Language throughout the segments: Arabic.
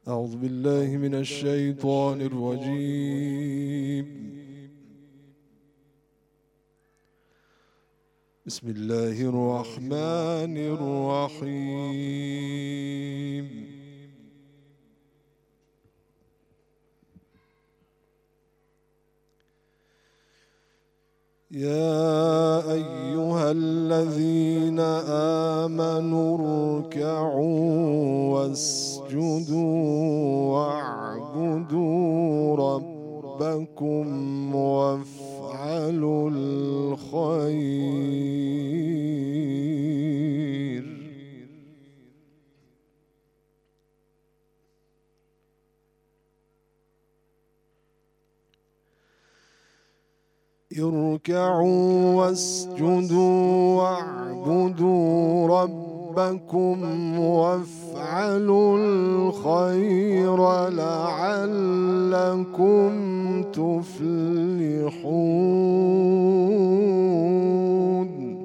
أعوذ بالله من الشيطان الرجيم. بسم الله الرحمن الرحيم. يا أيها الذين آمنوا اركعوا واسجدوا واعبدوا ربكم وافعلوا الخير اركعوا واسجدوا واعبدوا ربكم وافعلوا الخير لعلكم تفلحون.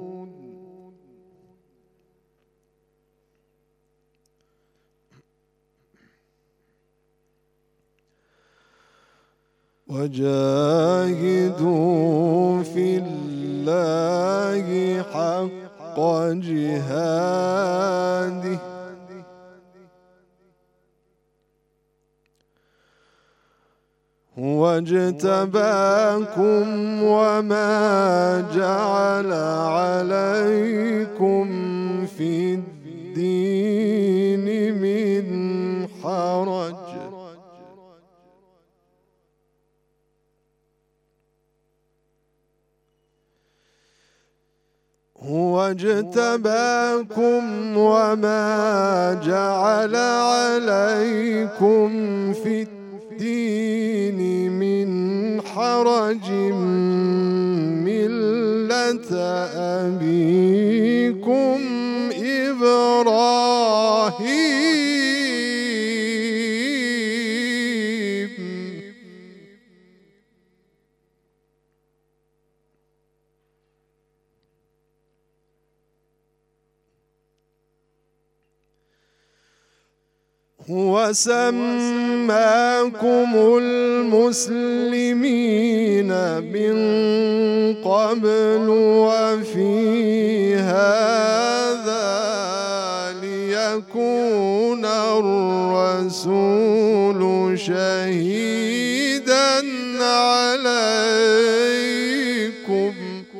وجاهدوا في الله حق جهاده هو اجتباكم وما جعل عليكم في الدين من حرج هو اجتباكم وما جعل عليكم في الدين من حرج ملة أبيكم إبراهيم هو سماكم المسلمين من قبل وفي هذا ليكون الرسول شهيدا عليكم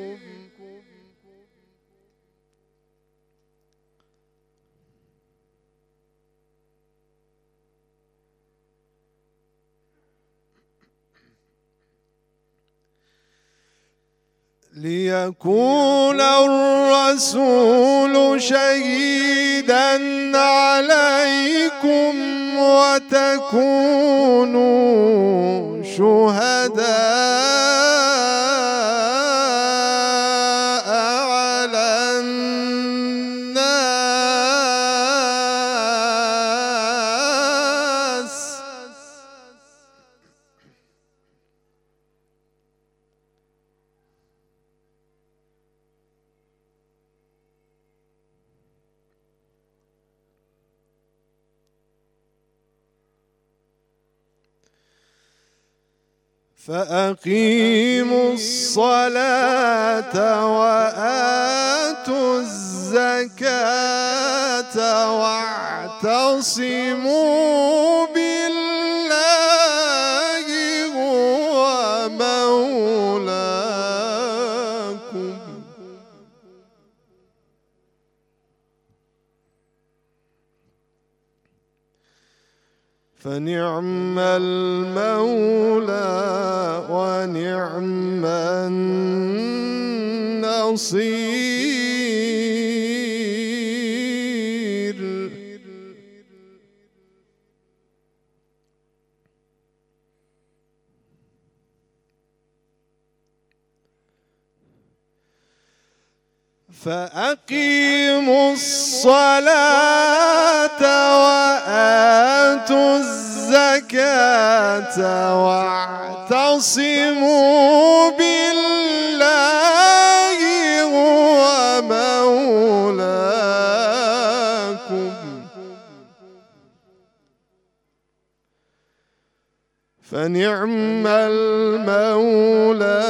ليكون الرسول شهيدا عليكم وتكونوا شهداء على الناس فأقيموا الصلاة وآتوا الزكاة واعتصموا بالله هو مولاكم فنعم المولى ونعم النصير. فأقيموا الصلاة وآتوا الزكاة واعتصموا بالله هو مولاكم فنعم المولى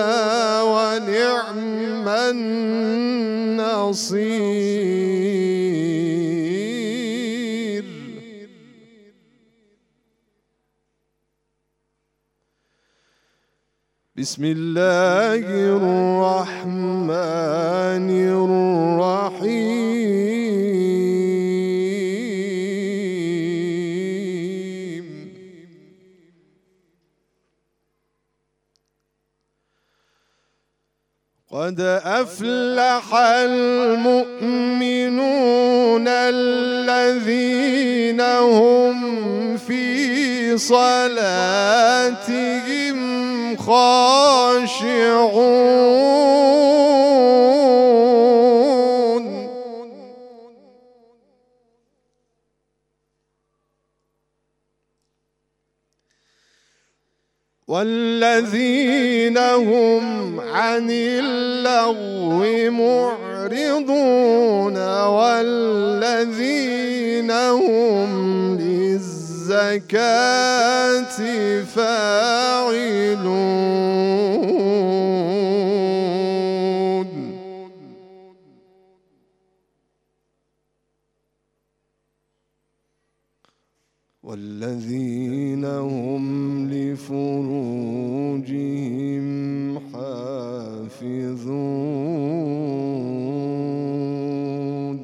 ونعم النصير. بسم الله الرحمن الرحيم. قد أفلح المؤمنون الذين هم في صلاتهم خاشعون. والذين هم عن اللغو معرضون والذين هم للزكاة فاعلون. والذين هم لفروجهم حافظون.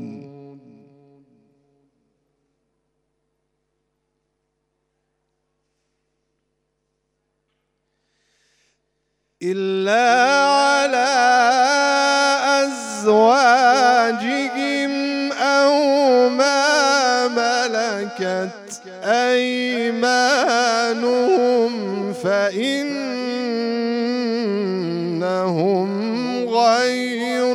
إلا على أزواجهم أو ما ملكت أيمانهم فإنهم غير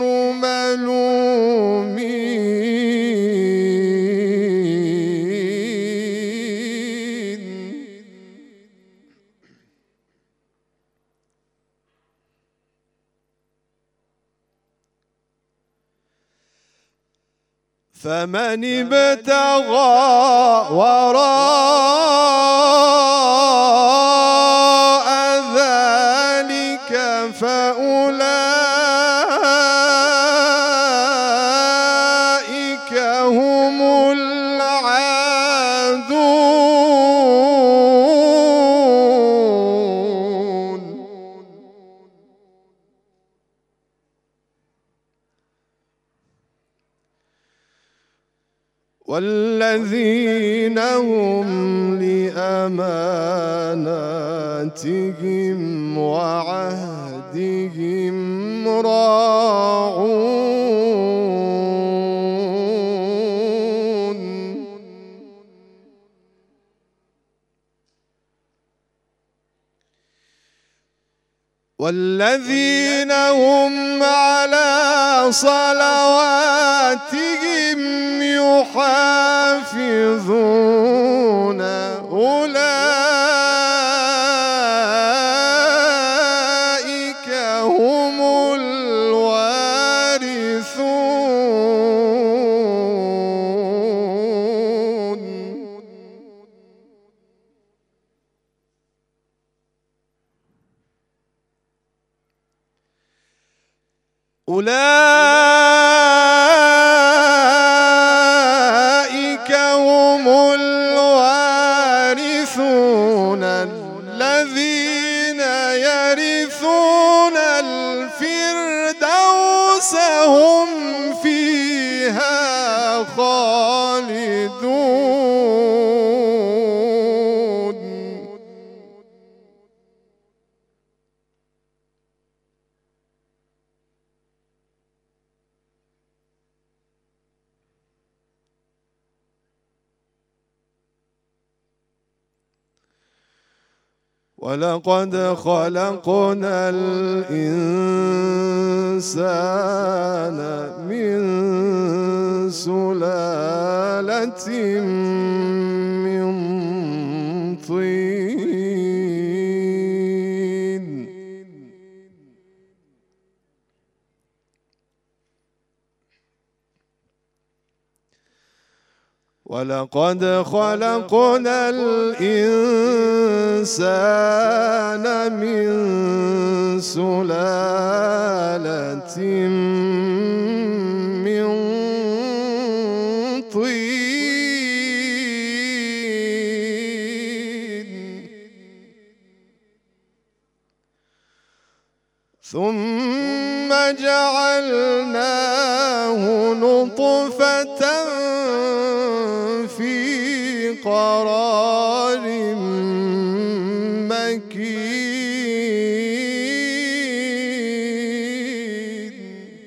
ملومين. فمن ابتغى وراء ذلك فأولئك هم العادون. والذين هم لأماناتهم وعهدهم راعون. والذين هم على صلواتهم يحافظون أولئك هم الوارثون. أولئك هم الوارثون الذين يرثون الفردوس هم فيها خالدون. ولقد خلقنا الإنسان من سلالة من طين. ولقد خلقنا الإنسان من سلالة من طين ثم جعلناه نطفة في قرار مكين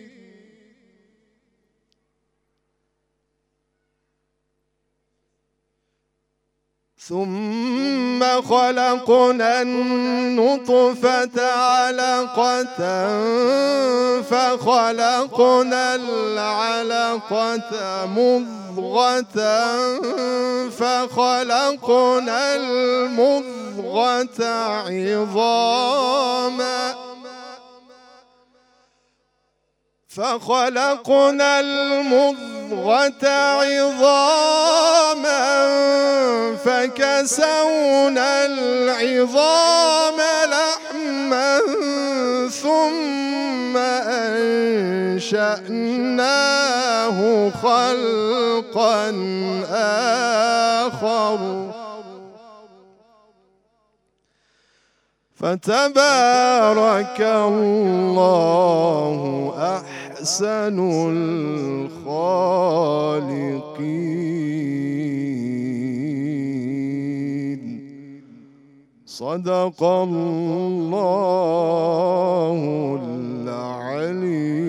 ثم خلقنا النطفة علقة فخلقنا العلقة مضغة فخلقنا المضغة عظاما فكسونا العظام لحما ثم أنشأناه خلقا آخر فتبارك الله أحسن الخالقين. صدق الله العليم.